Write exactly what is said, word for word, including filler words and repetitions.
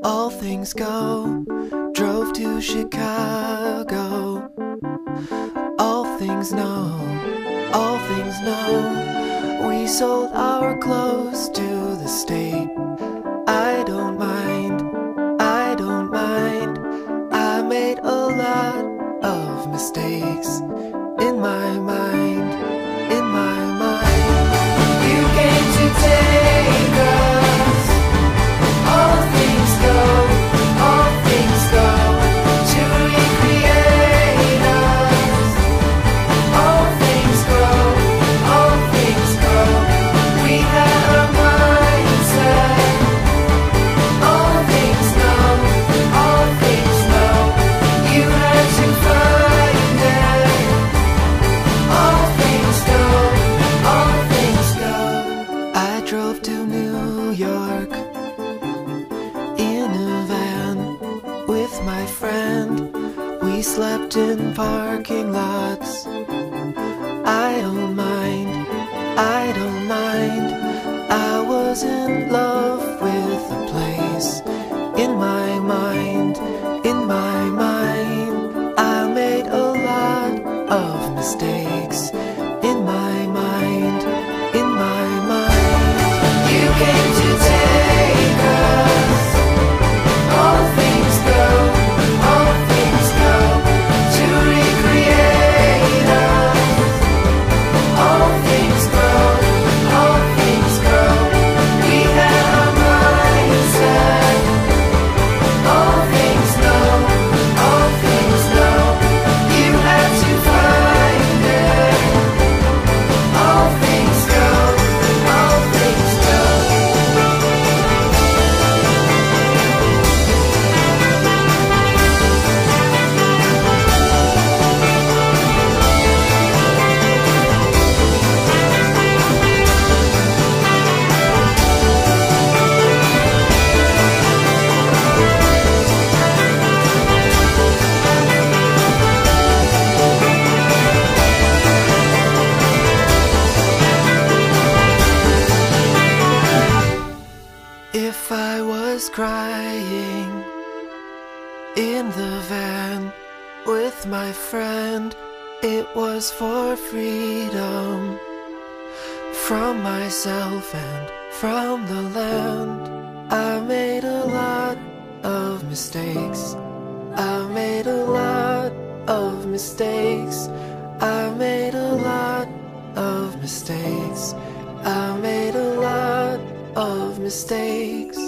all things go. Drove to Chicago. All things know, all things know. We sold our clothes to the state. I don't mind, I don't mind. I made a lot of mistakes in my mind, in my mind. You came to take us. All things go, all things go, to recreate us. All things go, all things go. We had our mindset. All things know, all things know. You had to find it. All things go, all things go. I drove to New York in a van with my friend. We slept in parking lots. I don't mind, I don't mind. I was in love with the place. In my mind, in my mind. I made a lot of mistakes. In my mind, in my mind. You came to take us. All things go, all things go, to recreate us. All things grow, all things grow. We had our mindset. All things know, all things know. You had to find it. All things go, all things go. If I was crying in the van with my friend, it was for freedom from myself and from the land. I made a lot of mistakes. I made a lot of mistakes. I made a lot of mistakes. I made a lot of mistakes.